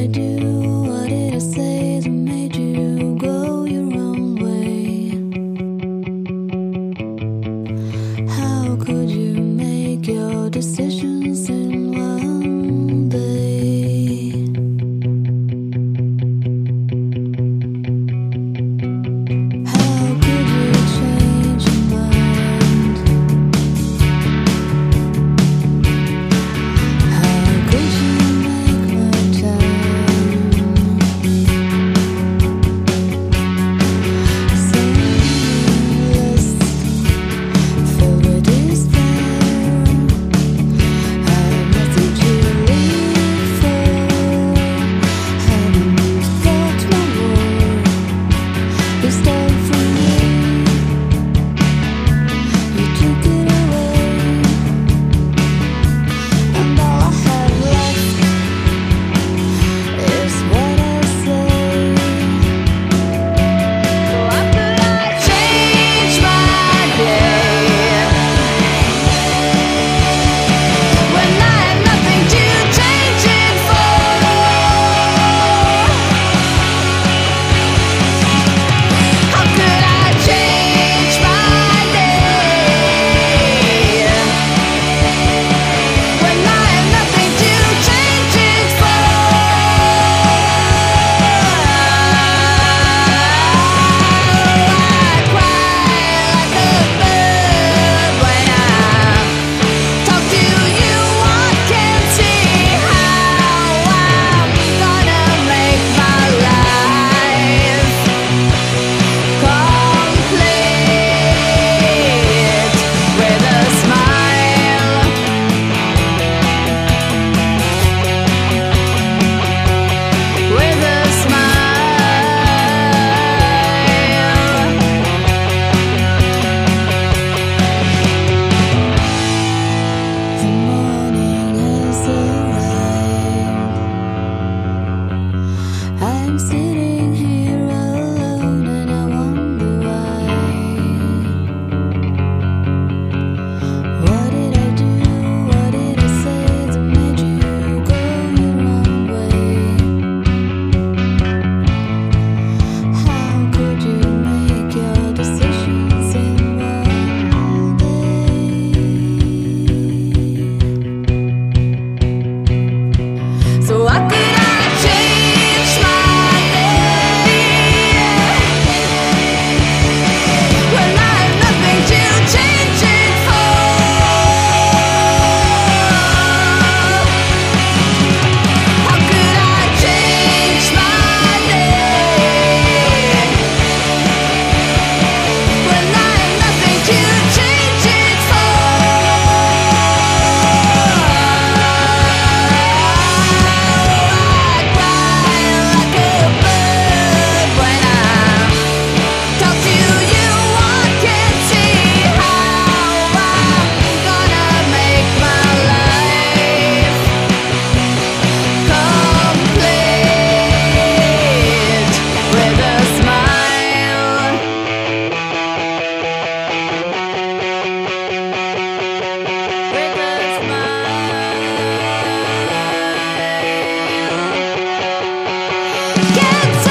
I do? What did I say that made you go your own way? How could you make your decisions in one day? How could you change your mind? How could you make my time? Seamless, filled with despair. I've nothing to live for. Haven't you thought my world? You stole from me. You took it away, and all I have left is what I say. How could I change my day when I have nothing to change it for? How could I change my day when I have nothing to change it for? I cry like a bird when I talk to you. I can't see how I'm gonna make my life complete with a smile. With a smile. The morning has arrived. I'm sitting here alone and I wonder why. What did I do? What did I say that made you go your own way? How could you make your decisions in one day? So how could I change my day when I have nothing to change it for? How could I change my day when I have nothing to change it for? I cry like a bird when I talk to you. I can't see how I'm gonna make my life complete with a smile. With a smile. Can't